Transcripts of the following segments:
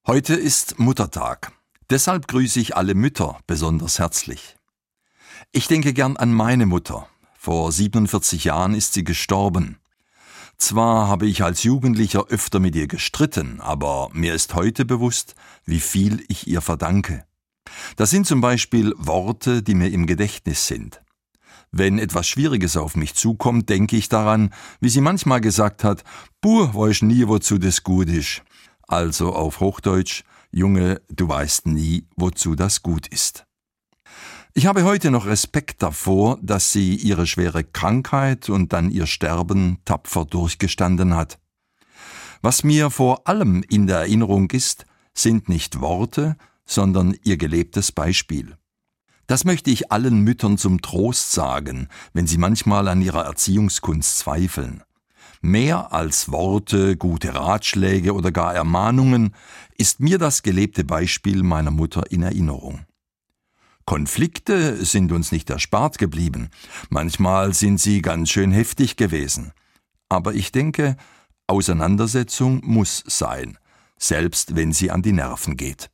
Heute ist Muttertag. Deshalb grüße ich alle Mütter besonders herzlich. Ich denke gern an meine Mutter. Vor 47 Jahren ist sie gestorben. Zwar habe ich als Jugendlicher öfter mit ihr gestritten, aber mir ist heute bewusst, wie viel ich ihr verdanke. Das sind zum Beispiel Worte, die mir im Gedächtnis sind. Wenn etwas Schwieriges auf mich zukommt, denke ich daran, wie sie manchmal gesagt hat, »Buh, weisst nie, wozu das gut ist.« Also auf Hochdeutsch, »Junge, du weißt nie, wozu das gut ist.« Ich habe heute noch Respekt davor, dass sie ihre schwere Krankheit und dann ihr Sterben tapfer durchgestanden hat. Was mir vor allem in der Erinnerung ist, sind nicht Worte, sondern ihr gelebtes Beispiel. Das möchte ich allen Müttern zum Trost sagen, wenn sie manchmal an ihrer Erziehungskunst zweifeln. Mehr als Worte, gute Ratschläge oder gar Ermahnungen ist mir das gelebte Beispiel meiner Mutter in Erinnerung. Konflikte sind uns nicht erspart geblieben. Manchmal sind sie ganz schön heftig gewesen. Aber ich denke, Auseinandersetzung muss sein, selbst wenn sie an die Nerven geht.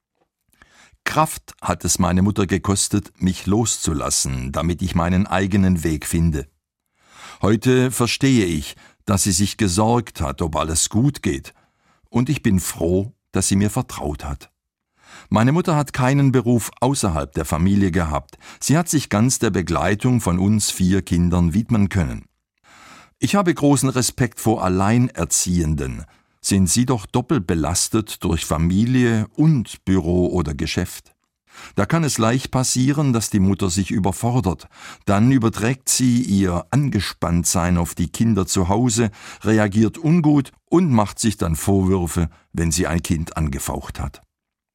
Kraft hat es meine Mutter gekostet, mich loszulassen, damit ich meinen eigenen Weg finde. Heute verstehe ich, dass sie sich gesorgt hat, ob alles gut geht, und ich bin froh, dass sie mir vertraut hat. Meine Mutter hat keinen Beruf außerhalb der Familie gehabt. Sie hat sich ganz der Begleitung von uns 4 Kindern widmen können. Ich habe großen Respekt vor Alleinerziehenden. Sind sie doch doppelt belastet durch Familie und Büro oder Geschäft. Da kann es leicht passieren, dass die Mutter sich überfordert. Dann überträgt sie ihr Angespanntsein auf die Kinder zu Hause, reagiert ungut und macht sich dann Vorwürfe, wenn sie ein Kind angefaucht hat.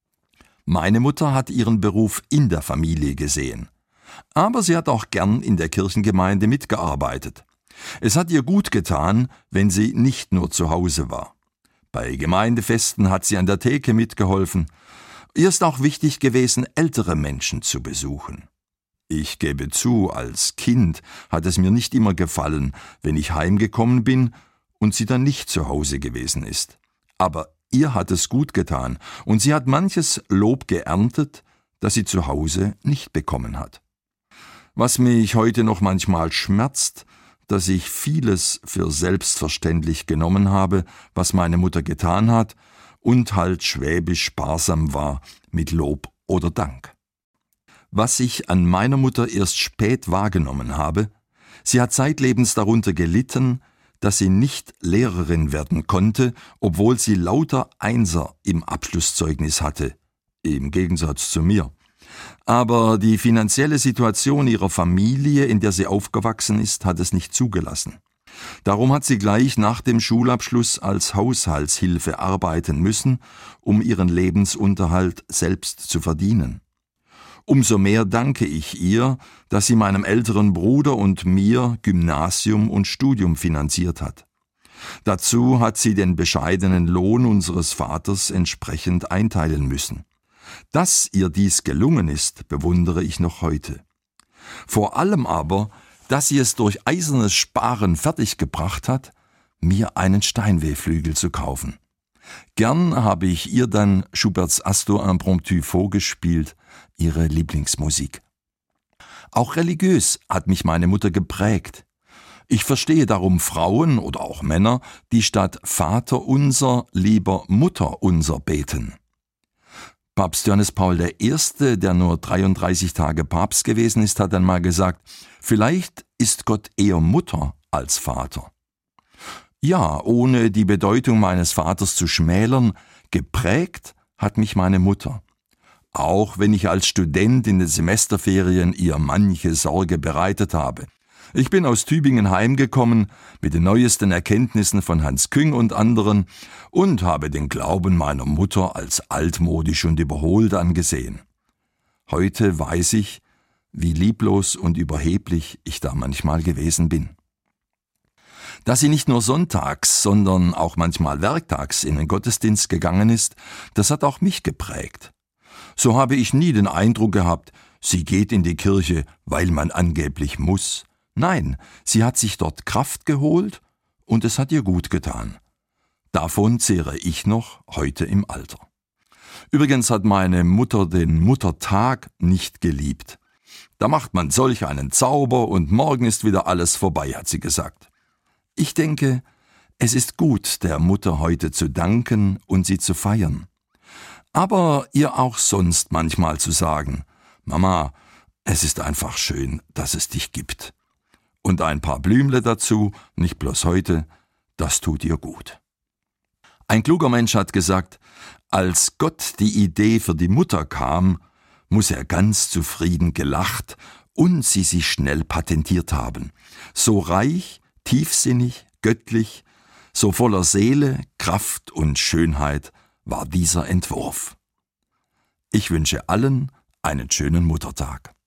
Meine Mutter hat ihren Beruf in der Familie gesehen. Aber sie hat auch gern in der Kirchengemeinde mitgearbeitet. Es hat ihr gut getan, wenn sie nicht nur zu Hause war. Bei Gemeindefesten hat sie an der Theke mitgeholfen. Ihr ist auch wichtig gewesen, ältere Menschen zu besuchen. Ich gebe zu, als Kind hat es mir nicht immer gefallen, wenn ich heimgekommen bin und sie dann nicht zu Hause gewesen ist. Aber ihr hat es gut getan und sie hat manches Lob geerntet, das sie zu Hause nicht bekommen hat. Was mich heute noch manchmal schmerzt, dass ich vieles für selbstverständlich genommen habe, was meine Mutter getan hat, und halt schwäbisch sparsam war mit Lob oder Dank. Was ich an meiner Mutter erst spät wahrgenommen habe, sie hat zeitlebens darunter gelitten, dass sie nicht Lehrerin werden konnte, obwohl sie lauter Einser im Abschlusszeugnis hatte, im Gegensatz zu mir. Aber die finanzielle Situation ihrer Familie, in der sie aufgewachsen ist, hat es nicht zugelassen. Darum hat sie gleich nach dem Schulabschluss als Haushaltshilfe arbeiten müssen, um ihren Lebensunterhalt selbst zu verdienen. Umso mehr danke ich ihr, dass sie meinem älteren Bruder und mir Gymnasium und Studium finanziert hat. Dazu hat sie den bescheidenen Lohn unseres Vaters entsprechend einteilen müssen. Dass ihr dies gelungen ist, bewundere ich noch heute. Vor allem aber, dass sie es durch eisernes Sparen fertiggebracht hat, mir einen Steinway-Flügel zu kaufen. Gern habe ich ihr dann Schuberts Astor impromptu vorgespielt, ihre Lieblingsmusik. Auch religiös hat mich meine Mutter geprägt. Ich verstehe darum Frauen oder auch Männer, die statt Vater unser lieber Mutter unser beten. Papst Johannes Paul I., der nur 33 Tage Papst gewesen ist, hat einmal gesagt, vielleicht ist Gott eher Mutter als Vater. Ja, ohne die Bedeutung meines Vaters zu schmälern, geprägt hat mich meine Mutter. Auch wenn ich als Student in den Semesterferien ihr manche Sorge bereitet habe. Ich bin aus Tübingen heimgekommen mit den neuesten Erkenntnissen von Hans Küng und anderen und habe den Glauben meiner Mutter als altmodisch und überholt angesehen. Heute weiß ich, wie lieblos und überheblich ich da manchmal gewesen bin. Dass sie nicht nur sonntags, sondern auch manchmal werktags in den Gottesdienst gegangen ist, das hat auch mich geprägt. So habe ich nie den Eindruck gehabt, sie geht in die Kirche, weil man angeblich muss. Nein, sie hat sich dort Kraft geholt und es hat ihr gut getan. Davon zehre ich noch heute im Alter. Übrigens hat meine Mutter den Muttertag nicht geliebt. Da macht man solch einen Zauber und morgen ist wieder alles vorbei, hat sie gesagt. Ich denke, es ist gut, der Mutter heute zu danken und sie zu feiern. Aber ihr auch sonst manchmal zu sagen, Mama, es ist einfach schön, dass es dich gibt. Und ein paar Blümle dazu, nicht bloß heute, das tut ihr gut. Ein kluger Mensch hat gesagt, als Gott die Idee für die Mutter kam, muss er ganz zufrieden gelacht und sie sich schnell patentiert haben. So reich, tiefsinnig, göttlich, so voller Seele, Kraft und Schönheit war dieser Entwurf. Ich wünsche allen einen schönen Muttertag.